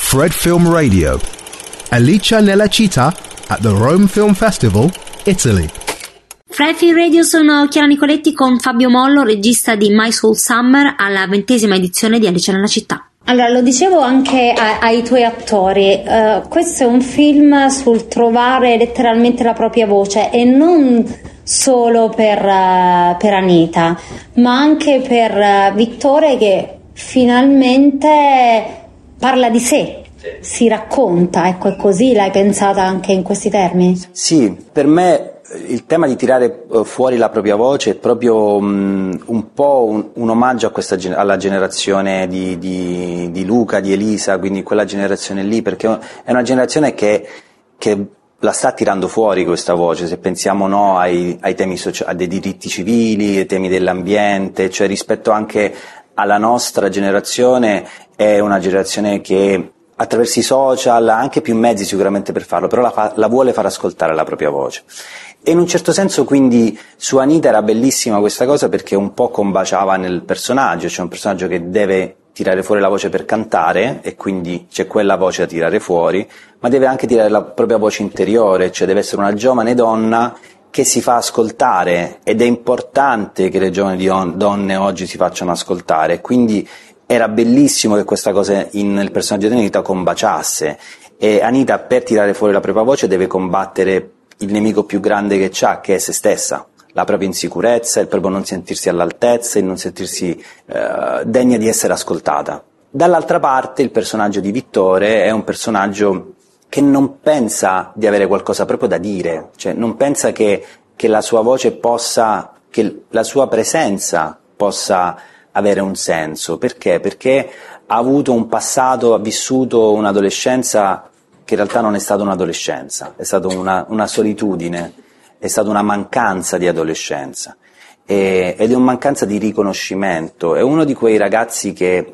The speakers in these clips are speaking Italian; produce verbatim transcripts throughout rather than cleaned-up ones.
Fred Film Radio. Alicia nella città at the Rome Film Festival, Italy. Fred Film Radio, sono Chiara Nicoletti con Fabio Mollo, regista di My Soul Summer, alla ventesima edizione di Alice nella città. Allora, lo dicevo anche a, ai tuoi attori, uh, questo è un film sul trovare letteralmente la propria voce, e non solo per, uh, per Anita, ma anche per uh, Vittore, che finalmente parla di sé, si racconta, ecco, è così, l'hai pensata anche in questi termini? Sì, per me il tema di tirare fuori la propria voce è proprio um, un po' un, un omaggio a questa, alla generazione di, di, di Luca, di Elisa, quindi quella generazione lì, perché è una generazione che, che la sta tirando fuori questa voce, se pensiamo no, ai, ai temi sociali, dei diritti civili, ai temi dell'ambiente, cioè rispetto anche alla nostra generazione, è una generazione che attraverso i social ha anche più mezzi sicuramente per farlo, però la, fa, la vuole far ascoltare la propria voce. E in un certo senso quindi su Anita era bellissima questa cosa, perché un po' combaciava nel personaggio, cioè un personaggio che deve tirare fuori la voce per cantare, e quindi c'è quella voce da tirare fuori, ma deve anche tirare la propria voce interiore, cioè deve essere una giovane donna che si fa ascoltare, ed è importante che le giovani donne oggi si facciano ascoltare, quindi era bellissimo che questa cosa in, nel personaggio di Anita combaciasse, e Anita per tirare fuori la propria voce deve combattere il nemico più grande che c'ha, che è se stessa, la propria insicurezza, il proprio non sentirsi all'altezza, il non sentirsi eh, degna di essere ascoltata. Dall'altra parte il personaggio di Vittore è un personaggio che non pensa di avere qualcosa proprio da dire, cioè non pensa che, che la sua voce possa, che la sua presenza possa avere un senso. Perché? Perché ha avuto un passato, ha vissuto un'adolescenza che in realtà non è stata un'adolescenza, è stata una, una solitudine, è stata una mancanza di adolescenza, e, ed è una mancanza di riconoscimento. È uno di quei ragazzi che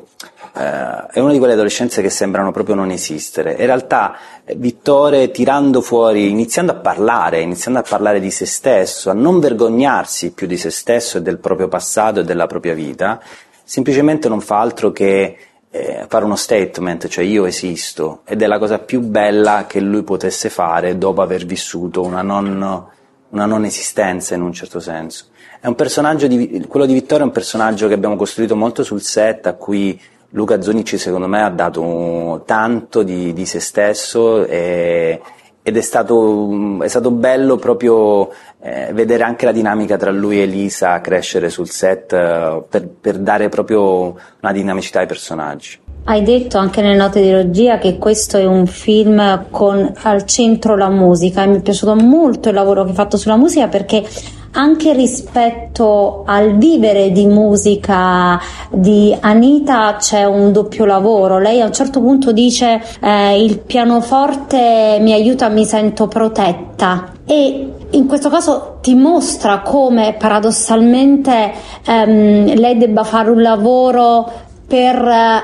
eh, è una di quelle adolescenze che sembrano proprio non esistere. In realtà Vittore, tirando fuori, iniziando a parlare, iniziando a parlare di se stesso, a non vergognarsi più di se stesso e del proprio passato e della propria vita, semplicemente non fa altro che eh, fare uno statement, cioè io esisto, ed è la cosa più bella che lui potesse fare dopo aver vissuto una non, una non esistenza in un certo senso. È un personaggio di, quello di Vittore è un personaggio che abbiamo costruito molto sul set, a cui Luca Zonici secondo me ha dato tanto di, di se stesso, e, ed è stato, è stato bello proprio eh, vedere anche la dinamica tra lui e Elisa crescere sul set, eh, per, per dare proprio una dinamicità ai personaggi. Hai detto anche nelle note di regia che questo è un film con al centro la musica, e mi è piaciuto molto il lavoro che hai fatto sulla musica, perché anche rispetto al vivere di musica di Anita c'è un doppio lavoro. Lei a un certo punto dice eh, il pianoforte mi aiuta, mi sento protetta, e in questo caso ti mostra come paradossalmente ehm, lei debba fare un lavoro per eh,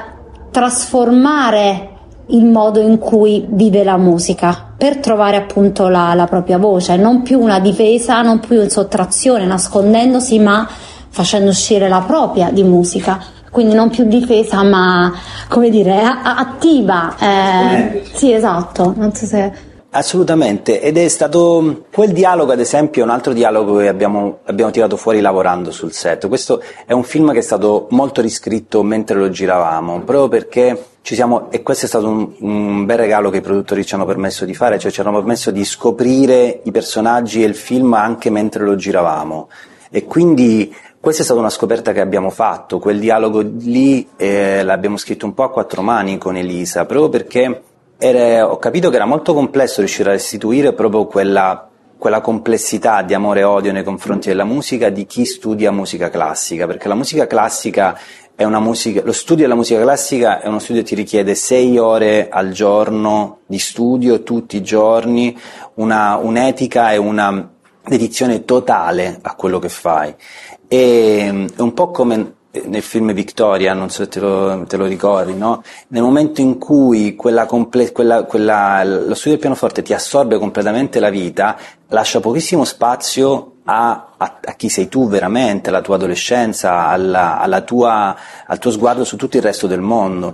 trasformare il modo in cui vive la musica, per trovare appunto la, la propria voce, non più una difesa, non più in sottrazione, nascondendosi, ma facendo uscire la propria di musica. Quindi non più difesa, ma come dire, a- attiva. Eh, sì, esatto. Non so se... Assolutamente, ed è stato quel dialogo, ad esempio, è un altro dialogo che abbiamo, abbiamo tirato fuori lavorando sul set. Questo è un film che è stato molto riscritto mentre lo giravamo, proprio perché ci siamo, e questo è stato un, un bel regalo che i produttori ci hanno permesso di fare, cioè ci hanno permesso di scoprire i personaggi e il film anche mentre lo giravamo, e quindi questa è stata una scoperta che abbiamo fatto. Quel dialogo lì eh, l'abbiamo scritto un po' a quattro mani con Elisa, proprio perché Era, ho capito che era molto complesso riuscire a restituire proprio quella, quella complessità di amore e odio nei confronti della musica di chi studia musica classica, perché la musica classica è una musica, lo studio della musica classica è uno studio che ti richiede sei ore al giorno di studio tutti i giorni, una, un'etica e una dedizione totale a quello che fai. E, è un po' come nel film Victoria, non so se te lo, te lo ricordi, no? Nel momento in cui quella comple- quella, quella, lo studio del pianoforte ti assorbe completamente la vita, lascia pochissimo spazio a, a, a chi sei tu veramente, alla tua adolescenza, alla, alla tua, al tuo sguardo su tutto il resto del mondo.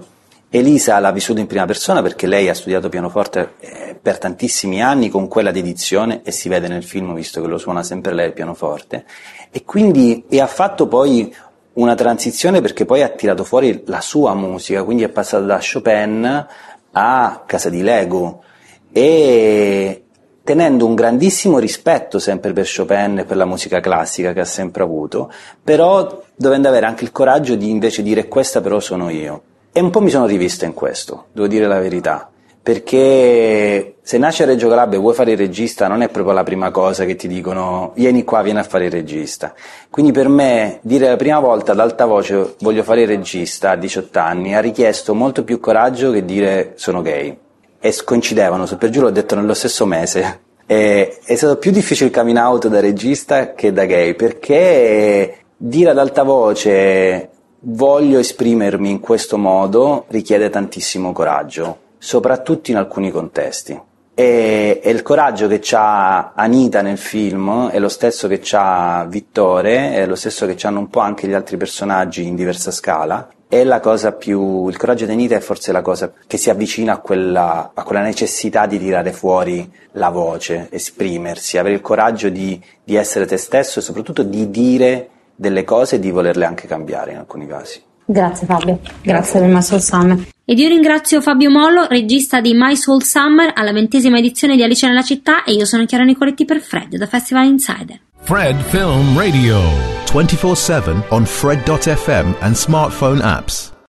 Elisa l'ha vissuto in prima persona perché lei ha studiato pianoforte eh, per tantissimi anni con quella dedizione, e si vede nel film visto che lo suona sempre lei il pianoforte, e quindi e ha fatto poi una transizione perché poi ha tirato fuori la sua musica, quindi è passata da Chopin a Casa di Lego, e tenendo un grandissimo rispetto sempre per Chopin e per la musica classica che ha sempre avuto, però dovendo avere anche il coraggio di invece dire questa però sono io. E un po' mi sono rivisto in questo, devo dire la verità, perché se nasci a Reggio Calabria e vuoi fare il regista non è proprio la prima cosa che ti dicono vieni qua, vieni a fare il regista. Quindi per me dire la prima volta ad alta voce voglio fare il regista a diciotto anni ha richiesto molto più coraggio che dire sono gay. E coincidevano, su per giù l'ho detto nello stesso mese. E, è stato più difficile il coming out da regista che da gay, perché dire ad alta voce voglio esprimermi in questo modo richiede tantissimo coraggio, soprattutto in alcuni contesti. E, e il coraggio che c'ha Anita nel film è lo stesso che c'ha Vittore, è lo stesso che c'hanno un po' anche gli altri personaggi in diversa scala. È la cosa più, il coraggio di Anita è forse la cosa che si avvicina a quella, a quella necessità di tirare fuori la voce, esprimersi, avere il coraggio di, di essere te stesso e soprattutto di dire delle cose e di volerle anche cambiare in alcuni casi. Grazie Fabio, grazie per My Soul Summer. Ed io ringrazio Fabio Mollo, regista di My Soul Summer alla ventesima edizione di Alice nella città, e io sono Chiara Nicoletti per Fred da Festival Insider. Fred Film Radio twenty-four seven on Fred dot f m and smartphone apps.